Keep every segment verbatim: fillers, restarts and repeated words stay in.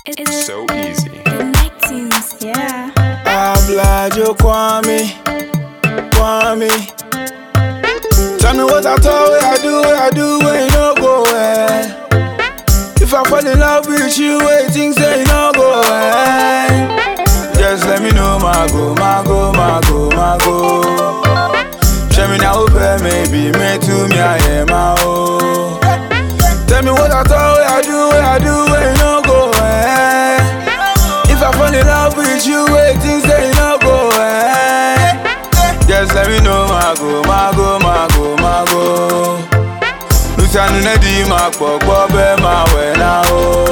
It's so easy. Yeah. Ablajo Kwame, Kwame. Tell me what I thought, what I do, what I do, when you no go well. If I fall in love with you, wait, things say you no go well. Just let me know, my go, my go, my go, my go. Show me now, open, maybe, me to me, I am my own. Tell me what I thought, what I do, what I do, when you no go well. If I fall in love with you, wait, things say you no go well. Just let me know, my go, my go, my go, my go. Luciano Nedi, my pop, Bobby, my way now.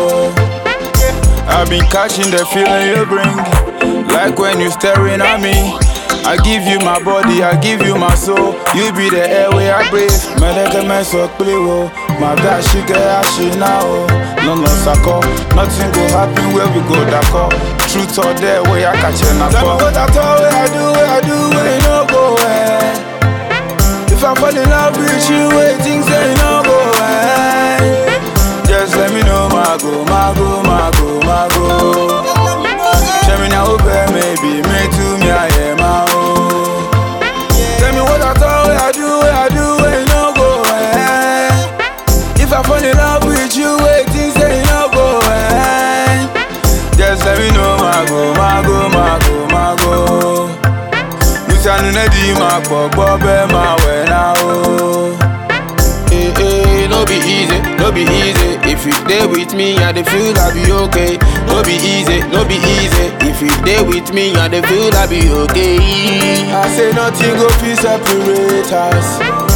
I've been catching the feeling you bring, like when you staring at me. I give you my body, I give you my soul. You be the airway I breathe. Medeke me so clear, my God, she get she now. No no sako, nothing go happen where we go dako. Truth or there where I catch you now. Tell me what I thought, what I do, what I do, where you no go well. If I fall in love with you, wait, things say you no go well. Just let me know, my go, my go, my go, my go. Show me now, open, maybe, me to me, I am my own. Tell me what I thought, what I do, what I do, when you no go well. If I fall in love with you, wait, things say you no go well. Just let me know, my go, my go, my go, my go. Luciano Nedi, my pop, Bobby, my way now. Hey, hey, no be easy, no be easy. If you stay with me, I dey feel I be okay. No be easy, no be easy. If you stay with me, I dey feel I be okay. I say nothing go fit separate us.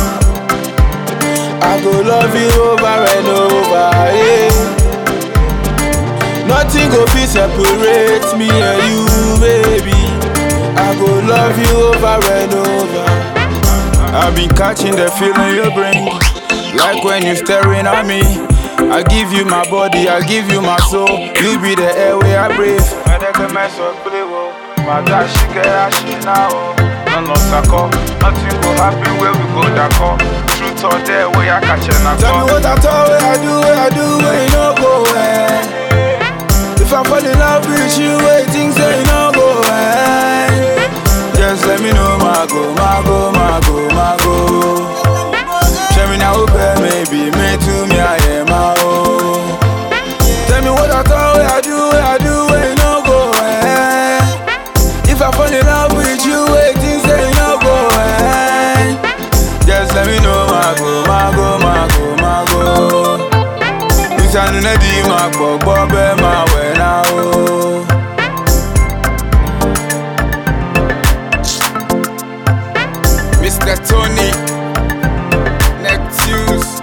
I go love you over and over, yeah. Nothing go fit separate me and you, baby. I go love you over and over. I've been catching the feeling you bring, like when you staring at me. I give you my body, I give you my soul. You be the airway I breathe. My God, she get she now. No no sako, nothing go happen where we go dako. Truth or there where I catch you now. Tell me what I thought, what I do, what I do, when you no go well. If I fall in love with you, wait, things say you no go well. Just let me know, my go, my go, my go, my go. Show me now, open, maybe, me to me, I am my own. Tell me what I thought, what I do, what I do, when you no go well. If I fall in love with you, wait, things say you no go well. Just let me know, my go, my go, my go, my go. Luciano Nedi, my pop, Bobby, my way now. Mister Tony Neptunes.